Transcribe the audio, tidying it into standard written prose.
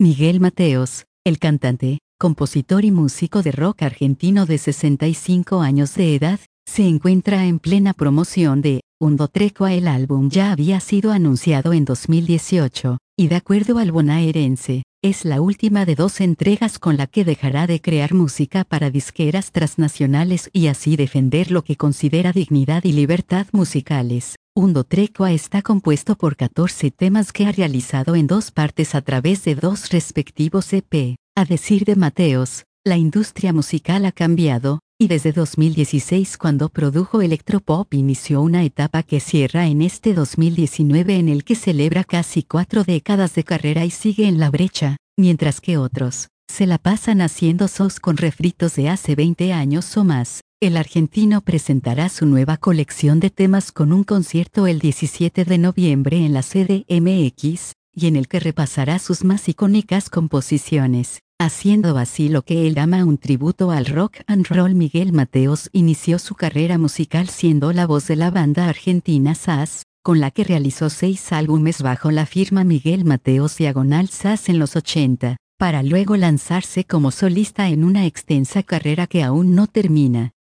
Miguel Mateos, el cantante, compositor y músico de rock argentino de 65 años de edad, se encuentra en plena promoción de Undo Trecua. El álbum ya había sido anunciado en 2018, y de acuerdo al bonaerense, es la última de 2 entregas con la que dejará de crear música para disqueras transnacionales y así defender lo que considera dignidad y libertad musicales. Undo Trecua está compuesto por 14 temas que ha realizado en 2 partes a través de 2 respectivos EP. A decir de Mateos, la industria musical ha cambiado, y desde 2016 cuando produjo electropop inició una etapa que cierra en este 2019 en el que celebra casi 4 décadas de carrera y sigue en la brecha, mientras que otros se la pasan haciendo shows con refritos de hace 20 años o más. El argentino presentará su nueva colección de temas con un concierto el 17 de noviembre en la CDMX, y en el que repasará sus más icónicas composiciones, haciendo así lo que él llama un tributo al rock and roll. Miguel Mateos inició su carrera musical siendo la voz de la banda argentina SAS, con la que realizó 6 álbumes bajo la firma Miguel Mateos /SAS en los 80, para luego lanzarse como solista en una extensa carrera que aún no termina.